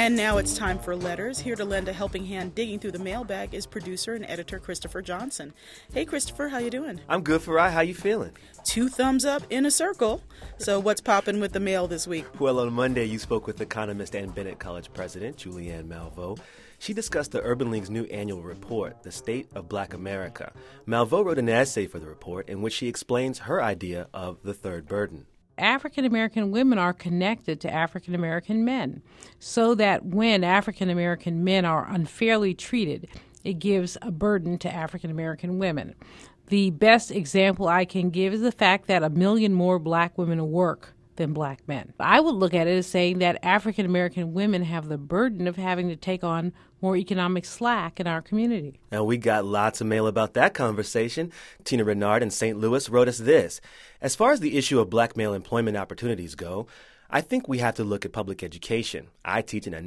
And now it's time for letters. Here to lend a helping hand digging through the mailbag is producer and editor Christopher Johnson. Hey, Christopher, how you doing? I'm good, Farai. How you feeling? 2 thumbs up in a circle. So what's popping with the mail this week? Well, on Monday, you spoke with economist and Bennett College president Julianne Malveaux. She discussed the Urban League's new annual report, The State of Black America. Malveaux wrote an essay for the report in which she explains her idea of the third burden. African American women are connected to African American men, so that when African American men are unfairly treated, it gives a burden to African American women. The best example I can give is the fact that 1 million more black women work than black men. I would look at it as saying that African American women have the burden of having to take on more economic slack in our community. And we got lots of mail about that conversation. Tina Renard in St. Louis wrote us this. As far as the issue of black male employment opportunities go, I think we have to look at public education. I teach in a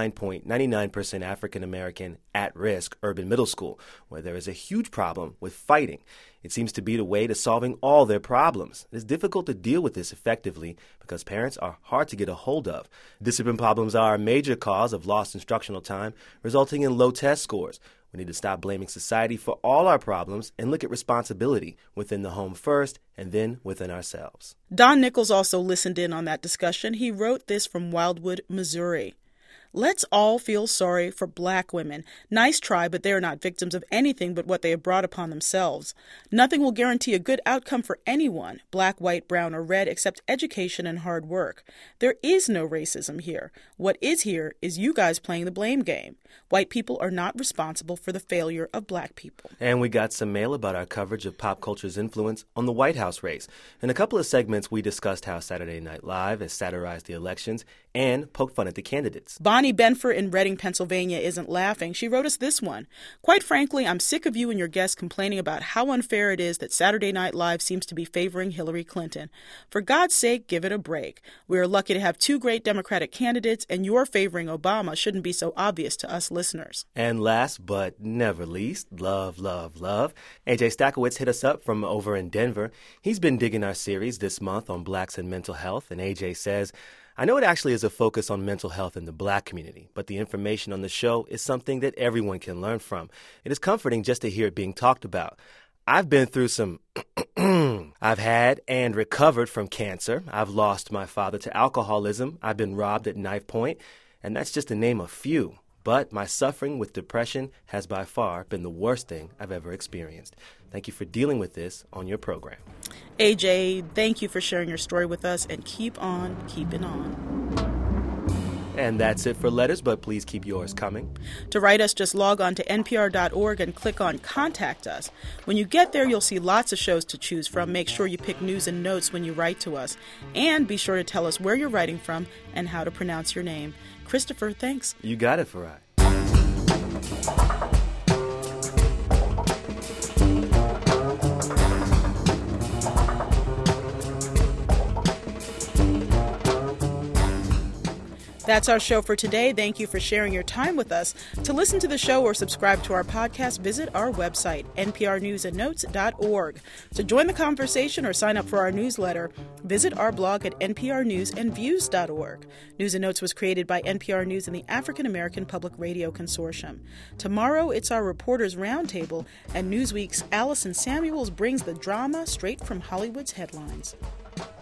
99.99% African-American at-risk urban middle school, where there is a huge problem with fighting. It seems to be the way to solving all their problems. It is difficult to deal with this effectively because parents are hard to get a hold of. Discipline problems are a major cause of lost instructional time, resulting in low test scores. We need to stop blaming society for all our problems and look at responsibility within the home first and then within ourselves. Don Nichols also listened in on that discussion. He wrote this from Wildwood, Missouri. Let's all feel sorry for black women. Nice try, but they are not victims of anything but what they have brought upon themselves. Nothing will guarantee a good outcome for anyone, black, white, brown, or red, except education and hard work. There is no racism here. What is here is you guys playing the blame game. White people are not responsible for the failure of black people. And we got some mail about our coverage of pop culture's influence on the White House race. In a couple of segments, we discussed how Saturday Night Live has satirized the elections and poked fun at the candidates. Bonnie Benfer in Reading, Pennsylvania isn't laughing. She wrote us this one. Quite frankly, I'm sick of you and your guests complaining about how unfair it is that Saturday Night Live seems to be favoring Hillary Clinton. For God's sake, give it a break. We are lucky to have 2 great Democratic candidates, and your favoring Obama shouldn't be so obvious to us listeners. And last but never least, love, love, love. AJ Stakowitz hit us up from over in Denver. He's been digging our series this month on blacks and mental health, and AJ says, I know it actually is a focus on mental health in the black community, but the information on the show is something that everyone can learn from. It is comforting just to hear it being talked about. I've been through some I've had and recovered from cancer. I've lost my father to alcoholism. I've been robbed at knife point, and that's just to name a few. But my suffering with depression has by far been the worst thing I've ever experienced. Thank you for dealing with this on your program. AJ, thank you for sharing your story with us, and keep on keeping on. And that's it for letters, but please keep yours coming. To write us, just log on to npr.org and click on Contact Us. When you get there, you'll see lots of shows to choose from. Make sure you pick news and notes when you write to us. And be sure to tell us where you're writing from and how to pronounce your name. Christopher, thanks. You got it, Farai. That's our show for today. Thank you for sharing your time with us. To listen to the show or subscribe to our podcast, visit our website, nprnewsandnotes.org. To join the conversation or sign up for our newsletter, visit our blog at nprnewsandviews.org. News and Notes was created by NPR News and the African American Public Radio Consortium. Tomorrow, it's our Reporters Roundtable, and Newsweek's Allison Samuels brings the drama straight from Hollywood's headlines.